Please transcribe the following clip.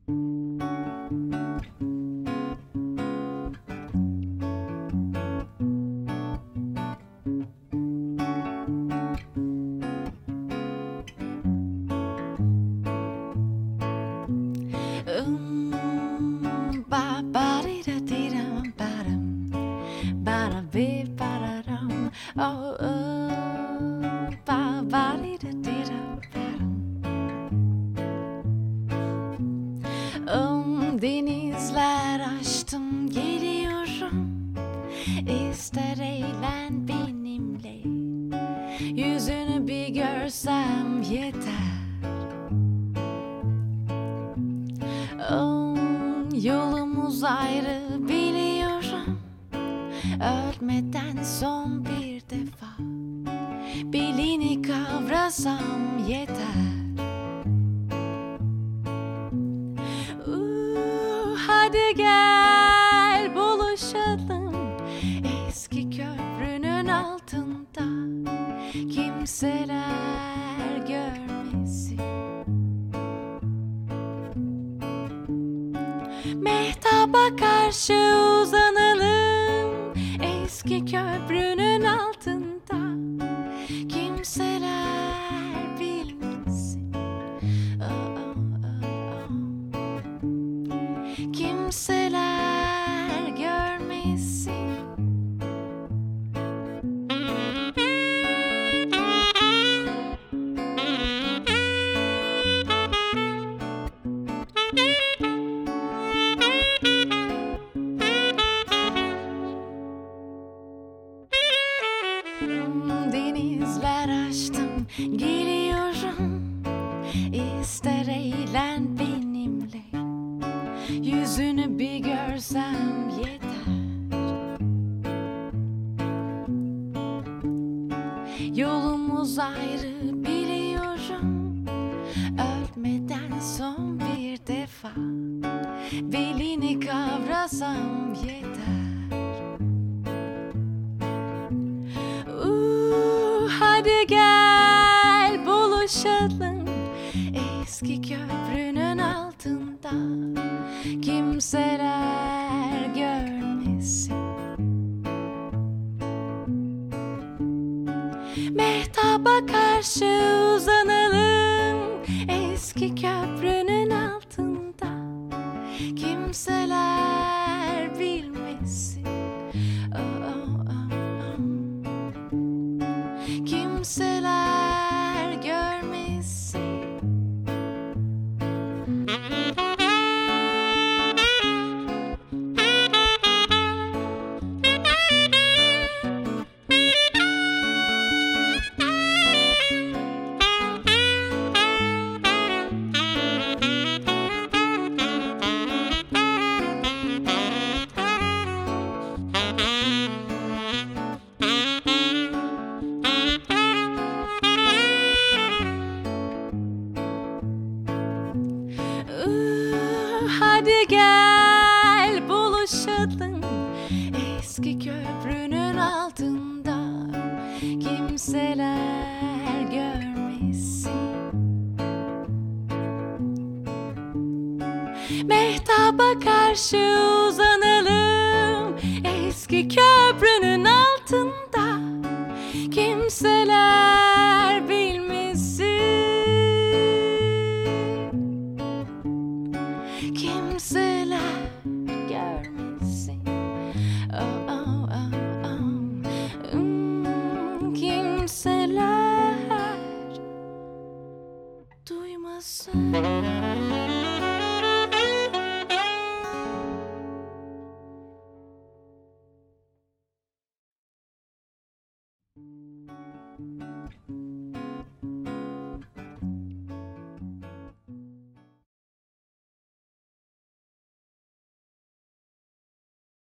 Denizler aştım geliyorum, İster eğlen benimle, yüzünü bir görsem yeter. Yolumuz ayrı biliyorum, ölmeden son bir defa belini kavrasam yeter. Hadi gel buluşalım eski köprünün altında, kimseler görmesin. Mehtaba karşı uzanalım eski köprünün altında, kimseler bilmesin. Kimseler görmesin. Denizler aştım geliyorum, İster eğlen benimle, yüzünü bir görsem yeter. Yolumuz ayrı biliyorum, ölmeden son bir defa belini kavrasam yeter. Hadi gel buluşalım eski köprünün altında, kimseler görmesin. Mehtaba karşı uzanalım eski köprünün altında, kimseler bilmesin. Kimseler görmesin. Hadi gel buluşalım eski köprünün altında, kimseler görmesin. Mehtaba karşı uzanalım eski köprünün altında, kimseler bilmesin. Kimseler görmesin. Kimseler duymasın.